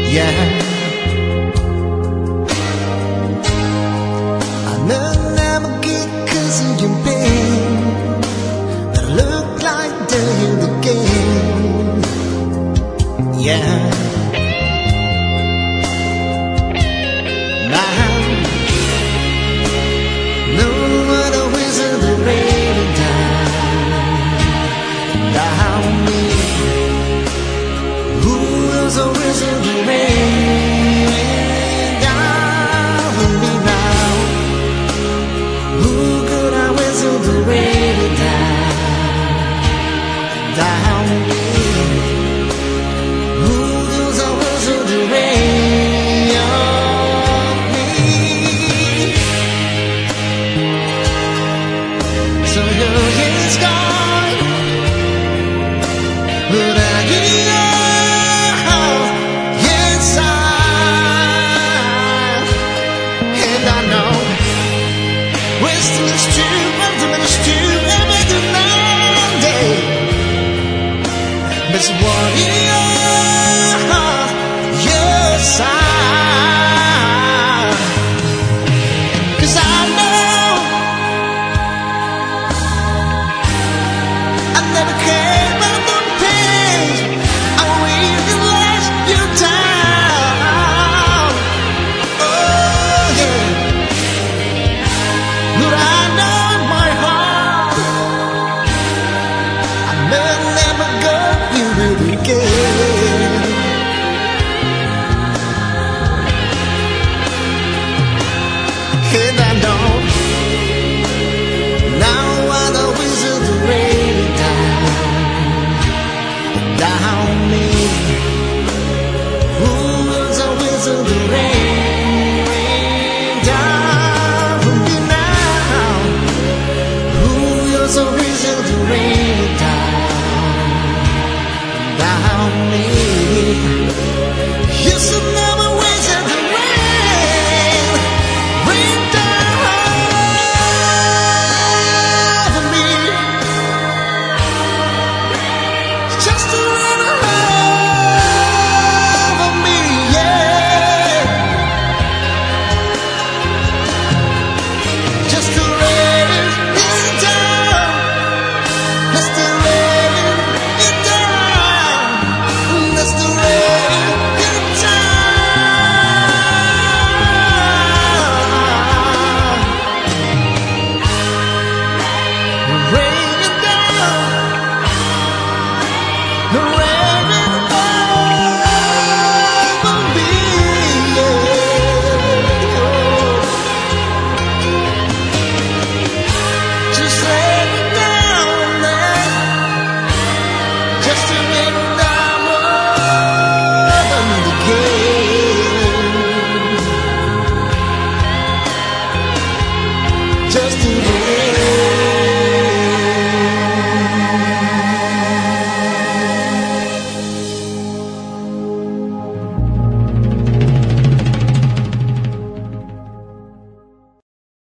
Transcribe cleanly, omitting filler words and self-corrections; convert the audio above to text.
yeah. 넌 아무 길 cause you've been that look like the game, yeah. Now, no other wizard the rain down me. Who is a wizard the rain down me now? Who could I whistle the rain down me? Who goes a whistle the rain on me? So your year's gone, but I get inside, and I know wasting is true, something is true, everything all day. But what your side? 'Cause I know I never cared about the pain. I realize you down. Oh yeah. But I know in my heart I may never go you really again. And I know now I know wizard the rain down me. Who's a wizard the rain down me now? Who's a wizard the rain down me? You should never wizard the rain down me. Just a little over me, yeah. Just to rain it down, just to rain it down, just to rain it down, rain it down. The rain is over me, yeah. Just lay it down there, just to rain it down over me again. Just to